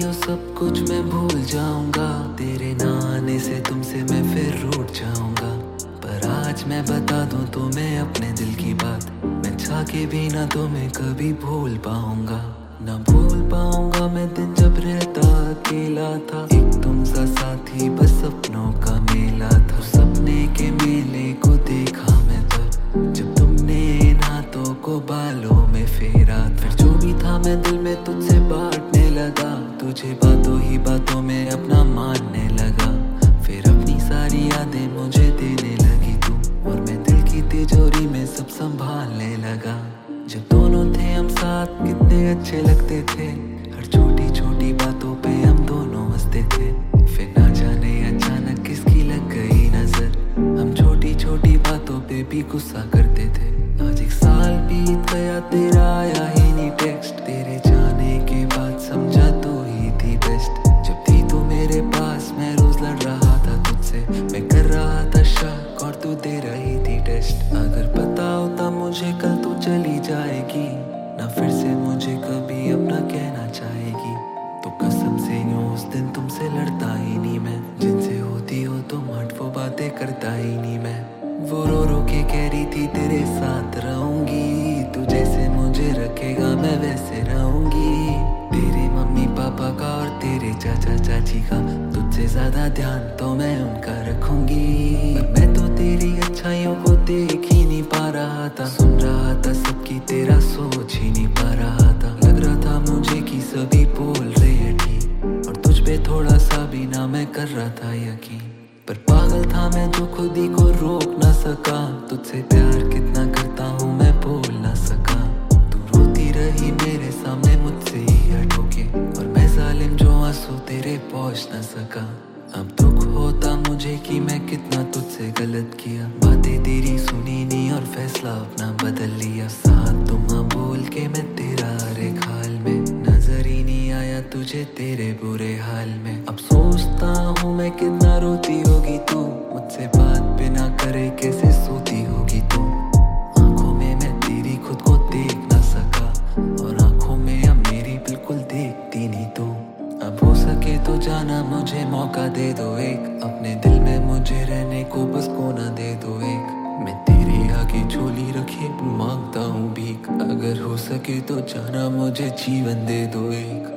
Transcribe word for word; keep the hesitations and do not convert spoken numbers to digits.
हो सब कुछ मैं भूल जाऊंगा, तेरे ना आने से तुमसे मैं फिर रूठ जाऊंगा। पर आज मैं बता दूं तुम्हें अपने दिल की बात, मैं चाह के भी ना तुम्हें कभी भूल पाऊंगा। ना भूल पाऊंगा मैं दिन जब रहता अकेला था, एक तुम सा साथी बस सपनों का मेला था। सपने के मेले को देखा मैं तब, जब तुमने इन हाथों को बालों में फेरा। फिर जो भी था मैं दिल में तुझसे बांटने लगा, तुझे बातों ही बातों में अपना मानने लगा। फिर अपनी सारी यादें मुझे देने लगी तू, और मैं दिल की तिजोरी में सब संभालने लगा। जब दोनों थे हम साथ कितने अच्छे लगते थे, हर छोटी छोटी बातों पे हम दोनों हंसते थे। फिर ना जाने अचानक किसकी लग गई नजर, हम छोटी छोटी बातों पे भी गुस्सा करते थे। आज एक साल बीत गया तेरा आया ही नहीं टेक्स्ट, तेरे जाने के बाद समझा तू ही थी बेस्ट। जब थी तू मेरे पास मैं रोज लड़ रहा था तुझसे, मैं कर रहा था शक और तू दे रही थी टेस्ट। अगर पता होता मुझे कल तू चली जाएगी, ना फिर से मुझे कभी अपना कहना चाहेगी, तो कसम से यूं उस दिन तुमसे लड़ता ही नहीं मैं। जिनसे होती हो तुम हट वो बातें करता ही नहीं मैं। वो रो रो के कह रही थी तेरे साथ रहूंगी, तू जैसे मुझे रखेगा मैं वैसे रहूंगी। तेरे मम्मी पापा का और तेरे चाचा चाची का तुझसे ज्यादा ध्यान तो मैं उनका रखूंगी। मैं तो तेरी अच्छाइयों को देख ही नहीं पा रहा था, सुन रहा था सबकी तेरा सोच ही नहीं पा रहा था। लग रहा था मुझे कि सभी बोल रहे हैं ठीक, और तुझ पे थोड़ा सा भी ना मैं कर रहा था यकीन। पर पागल था मैं जो खुद ही को रोक ना सका, तुझसे प्यार कितना करता हूँ मैं बोल ना सका। तू रोती रही मेरे सामने मुझसे ही हटोके, और मैं जालिम जो आंसू तेरे पहुँच ना सका। अब दुख होता मुझे कि मैं कितना तुझसे गलत किया, बातें तेरी सुनी नहीं और फैसला अपना बदल लिया। साथ तुम बोल के मैं तेरा हर एक हाल में, नजर ही नहीं आया तुझे तेरे बुरे हाल में। अब सोचता हूँ मैं कितना रोती होगी तू, मुझसे बात बिना करे कैसे सोती होगी तू। आंखों में मैं तेरी खुद को देख ना सका, और आंखों में अब मेरी बिल्कुल देखती नहीं तू। अब हो सके तो जाना मुझे मौका दे दो एक, अपने दिल में मुझे रहने को बस कोना दे दो एक। मैं तेरे आगे झोली रखे मांगता हूँ भीख, अगर हो सके तो जाना मुझे जीवन दे दो एक।